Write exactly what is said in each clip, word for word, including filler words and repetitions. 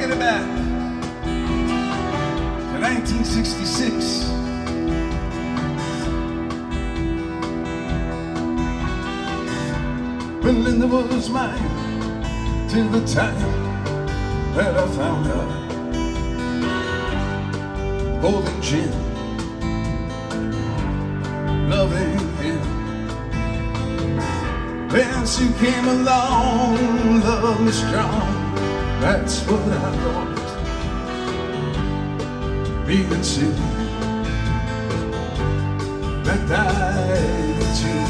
it back to nineteen sixty-six. When Linda was mine, till the time that I found her holding Jim, loving him. Then Sue came along, love me strong, that's what I thought. Me and Sue, that died too.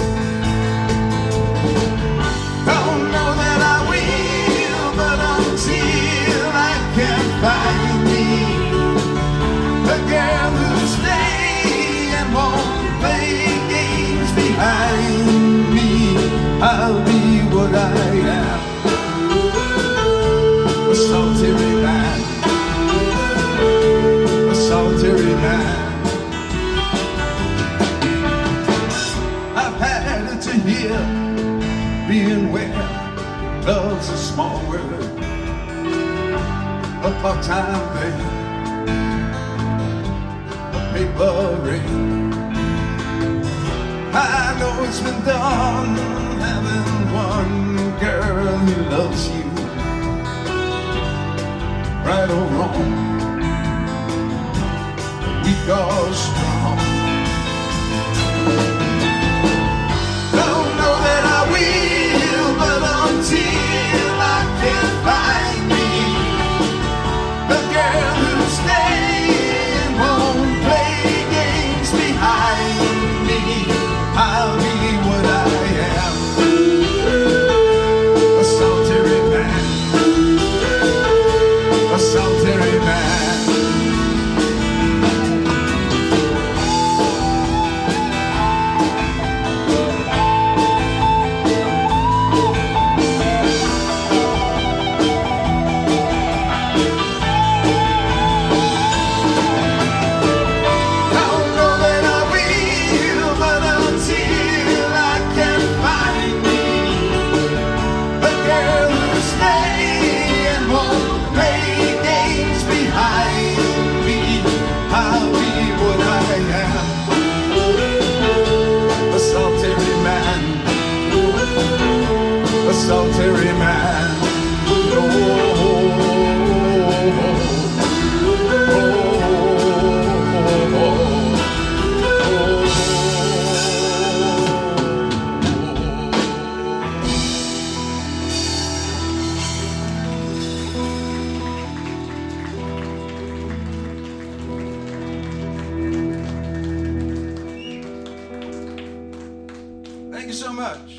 Don't know that I will, but until I can find me a girl who'll stay and won't play games behind me, I'll be what I am, a solitary man, a solitary man. I've had to hear being where love's a small word, a part-time thing, a paper ring. I know it's been done, having one girl who loves you, right or wrong, weak or strong. Don't know that I will, but until I can find me a girl who'll stay and won't play games behind me, I'll be what I am, a solitary man, a solitary man. Solitary man. Oh, oh, oh, oh, oh. Thank you so much.